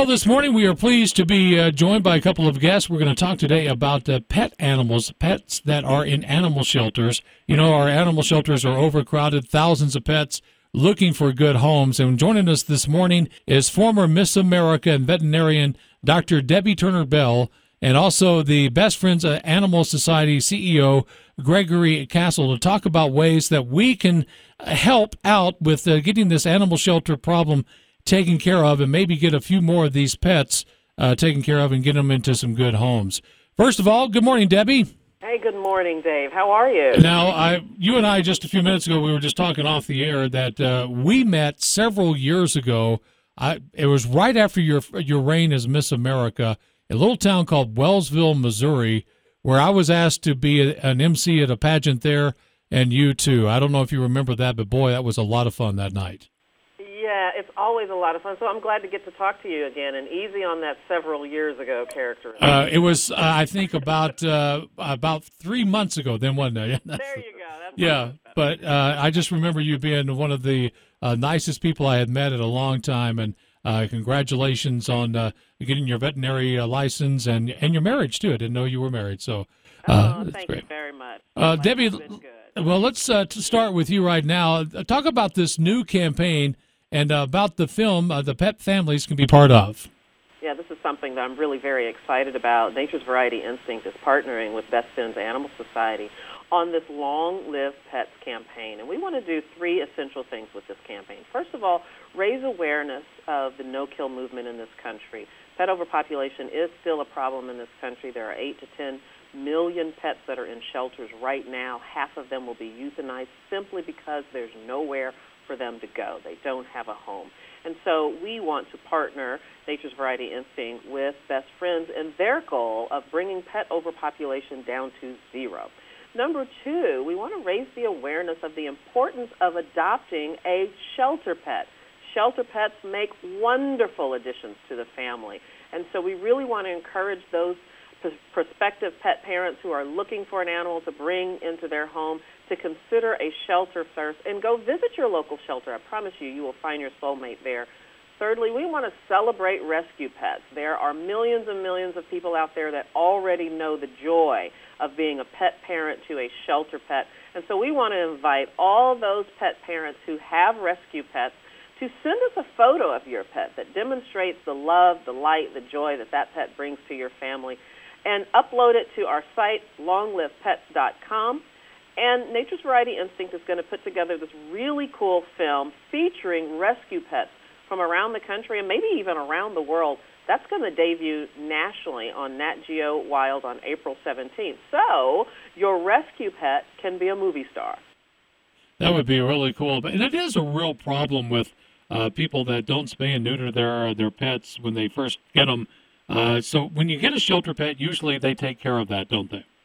Well, this morning we are pleased to be joined by a couple of guests. We're going to talk today about pet animals, pets that are in animal shelters. You know, our animal shelters are overcrowded, thousands of pets looking for good homes. And joining us this morning is former Miss America and veterinarian Dr. Debbie Turner Bell, and also the Best Friends Animal Society CEO Gregory Castle, to talk about ways that we can help out with getting this animal shelter problem taken care of, and maybe get a few more of these pets taken care of and get them into some good homes. First of all, good morning, Debbie. Hey, good morning, Dave. How are you? Now, you and I, just a few minutes ago, we were just talking off the air that we met several years ago. It was right after your reign as Miss America, a little town called Wellsville, Missouri, where I was asked to be an MC at a pageant there, and you too. I don't know if you remember that, but boy, that was a lot of fun that night. Yeah, it's always a lot of fun. So I'm glad to get to talk to you again, and easy on that several years ago character. It was, I think, about 3 months ago. Then, wasn't it? There you go. That's yeah, but I just remember you being one of the nicest people I had met in a long time, and congratulations on getting your veterinary license and your marriage too. I didn't know you were married, so thank great. you very much. Debbie, well, let's start with you right now. Talk about this new campaign and about the film the pet families can be part of. Yeah, this is something that I'm really very excited about. Nature's Variety Instinct is partnering with Best Friends Animal Society on this Long Live Pets campaign. And we want to do three essential things with this campaign. First of all, raise awareness of the no-kill movement in this country. Pet overpopulation is still a problem in this country. There are 8 to 10 million pets that are in shelters right now. Half of them will be euthanized simply because there's nowhere for them to go. They don't have a home. And so we want to partner Nature's Variety Instinct with Best Friends in their goal of bringing pet overpopulation down to zero. Number two, we want to raise the awareness of the importance of adopting a shelter pet. Shelter pets make wonderful additions to the family. And so we really want to encourage those prospective pet parents who are looking for an animal to bring into their home to consider a shelter first and go visit your local shelter. I promise you, you will find your soulmate there. Thirdly, we want to celebrate rescue pets. There are millions and millions of people out there that already know the joy of being a pet parent to a shelter pet. And so we want to invite all those pet parents who have rescue pets to send us a photo of your pet that demonstrates the love, the light, the joy that pet brings to your family, and upload it to our site, longlivepets.com. And Nature's Variety Instinct is going to put together this really cool film featuring rescue pets from around the country and maybe even around the world. That's going to debut nationally on Nat Geo Wild on April 17th. So your rescue pet can be a movie star. That would be really cool. And it is a real problem with people that don't spay and neuter their pets when they first get them. So when you get a shelter pet, usually they take care of that, don't they?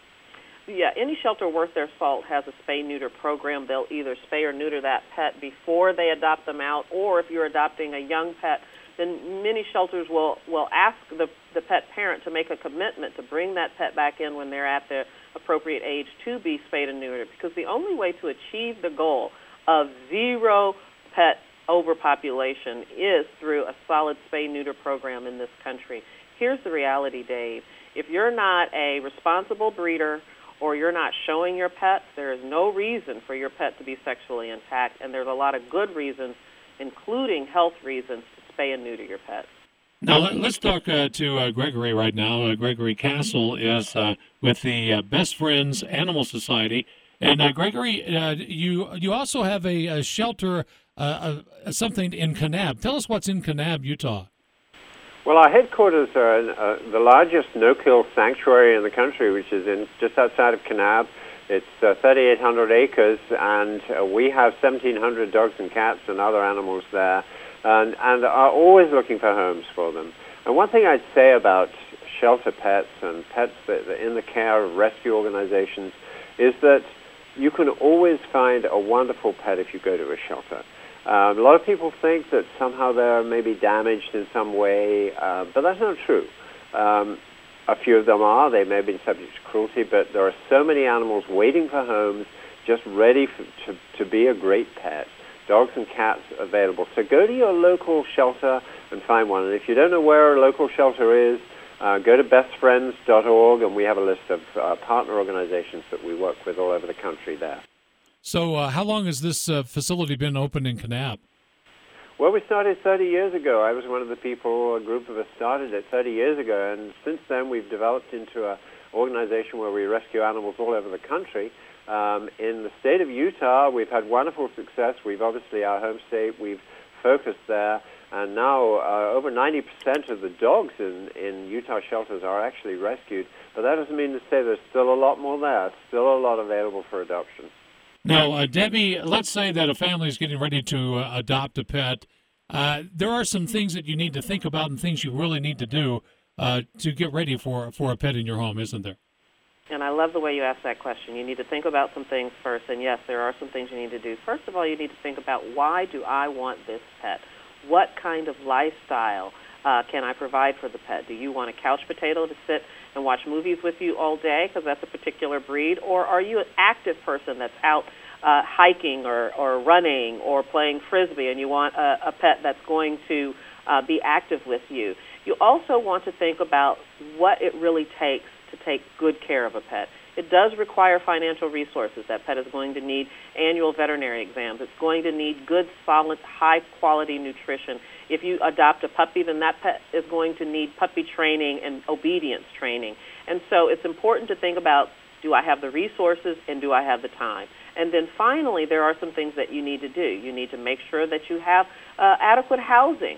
Yeah, any shelter worth their salt has a spay-neuter program. They'll either spay or neuter that pet before they adopt them out, or if you're adopting a young pet, then many shelters will ask the pet parent to make a commitment to bring that pet back in when they're at the appropriate age to be spayed and neutered, because the only way to achieve the goal of zero pet overpopulation is through a solid spay-neuter program in this country. Here's the reality, Dave. If you're not a responsible breeder or you're not showing your pets, there is no reason for your pet to be sexually intact, and there's a lot of good reasons, including health reasons, to spay and neuter your pets. Now, let's talk to Gregory right now. Gregory Castle is with the Best Friends Animal Society. And Gregory, you also have a shelter, something in Kanab. Tell us what's in Kanab, Utah. Well, our headquarters are in the largest no-kill sanctuary in the country, which is just outside of Kanab. It's 3,800 acres, and we have 1,700 dogs and cats and other animals there, and are always looking for homes for them. And one thing I'd say about shelter pets and pets that are in the care of rescue organizations is that you can always find a wonderful pet if you go to a shelter. A lot of people think that somehow they're maybe damaged in some way, but that's not true. A few of them are. They may have been subject to cruelty, but there are so many animals waiting for homes, just ready to be a great pet, dogs and cats available. So go to your local shelter and find one. And if you don't know where a local shelter is, go to bestfriends.org, and we have a list of partner organizations that we work with all over the country there. So how long has this facility been open in Kanab? Well, we started 30 years ago. I was one of the people, a group of us started it 30 years ago, and since then we've developed into an organization where we rescue animals all over the country. In the state of Utah, we've had wonderful success. We've obviously, our home state, we've focused there, and now over 90% of the dogs in Utah shelters are actually rescued. But that doesn't mean to say there's still a lot more there, still a lot available for adoption. Now, Debbie, let's say that a family is getting ready to adopt a pet. There are some things that you need to think about and things you really need to do to get ready for a pet in your home, isn't there? And I love the way you asked that question. You need to think about some things first, and yes, there are some things you need to do. First of all, you need to think about, why do I want this pet? What kind of lifestyle can I provide for the pet? Do you want a couch potato to sit and watch movies with you all day because that's a particular breed? Or are you an active person that's out hiking or running or playing Frisbee, and you want a pet that's going to be active with you? You also want to think about what it really takes to take good care of a pet. It does require financial resources. That pet is going to need annual veterinary exams. It's going to need good, solid, high-quality nutrition. If you adopt a puppy, then that pet is going to need puppy training and obedience training. And so it's important to think about, do I have the resources and do I have the time? And then finally, there are some things that you need to do. You need to make sure that you have adequate housing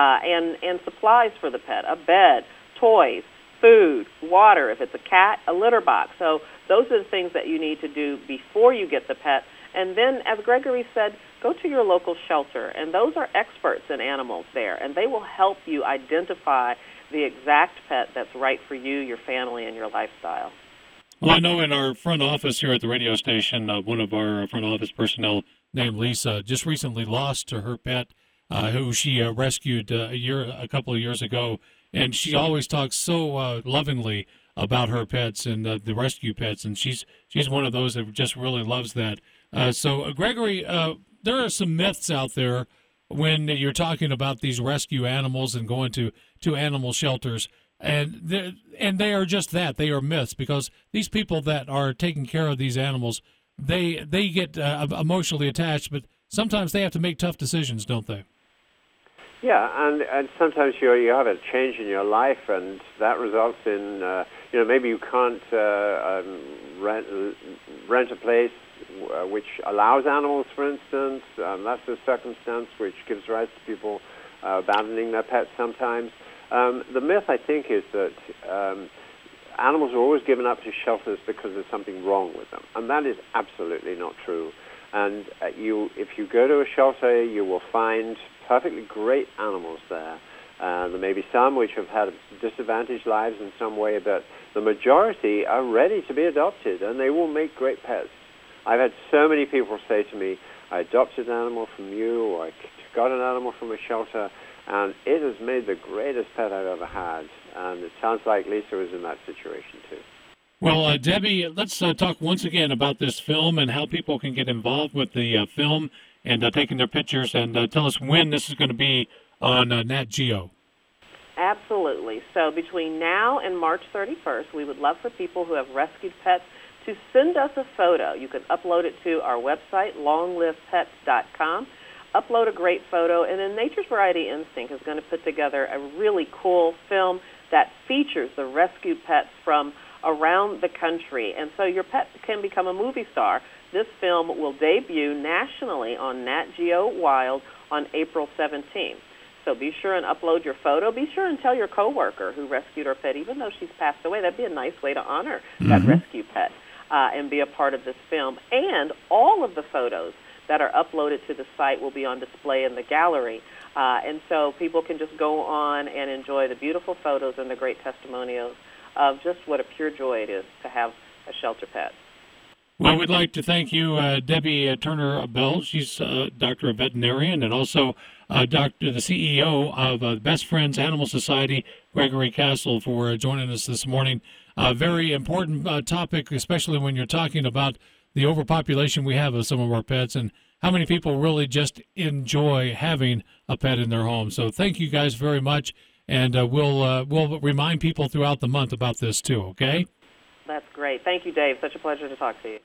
and supplies for the pet, a bed, toys, food, water, if it's a cat, a litter box. So those are the things that you need to do before you get the pet. And then, as Gregory said, go to your local shelter, and those are experts in animals there, and they will help you identify the exact pet that's right for you, your family, and your lifestyle. Well, I know in our front office here at the radio station, one of our front office personnel named Lisa just recently lost her pet, who she rescued a couple of years ago. And she always talks so lovingly about her pets and the rescue pets, and she's one of those that just really loves that. So, Gregory, there are some myths out there when you're talking about these rescue animals and going to animal shelters, and they are just that. They are myths, because these people that are taking care of these animals, they get emotionally attached, but sometimes they have to make tough decisions, don't they? Yeah, and sometimes you have a change in your life, and that results in maybe you can't rent a place which allows animals, for instance. That's a circumstance which gives rise to people abandoning their pets sometimes. The myth, I think, is that animals are always given up to shelters because there's something wrong with them, and that is absolutely not true. And if you go to a shelter, you will find perfectly great animals there. There may be some which have had disadvantaged lives in some way, but the majority are ready to be adopted, and they will make great pets. I've had so many people say to me, I adopted an animal from you, or I got an animal from a shelter, and it has made the greatest pet I've ever had. And it sounds like Lisa was in that situation too. Well, Debbie, let's talk once again about this film and how people can get involved with the film and taking their pictures, and tell us when this is going to be on Nat Geo. Absolutely. So between now and March 31st, we would love for people who have rescued pets to send us a photo. You can upload it to our website, longlivepets.com. Upload a great photo, and then Nature's Variety Instinct is going to put together a really cool film that features the rescued pets from around the country. And so your pet can become a movie star. This film will debut nationally on Nat Geo Wild on April 17th. So be sure and upload your photo. Be sure and tell your coworker who rescued her pet, even though she's passed away. That'd be a nice way to honor that rescue pet and be a part of this film. And all of the photos that are uploaded to the site will be on display in the gallery. And so people can just go on and enjoy the beautiful photos and the great testimonials of just what a pure joy it is to have a shelter pet. Well, we'd like to thank you, Debbie Turner Bell. She's a doctor of veterinarian, and also the CEO of Best Friends Animal Society, Gregory Castle, for joining us this morning. A very important topic, especially when you're talking about the overpopulation we have of some of our pets, and how many people really just enjoy having a pet in their home. So thank you guys very much, and we'll remind people throughout the month about this too, okay? That's great. Thank you, Dave. Such a pleasure to talk to you.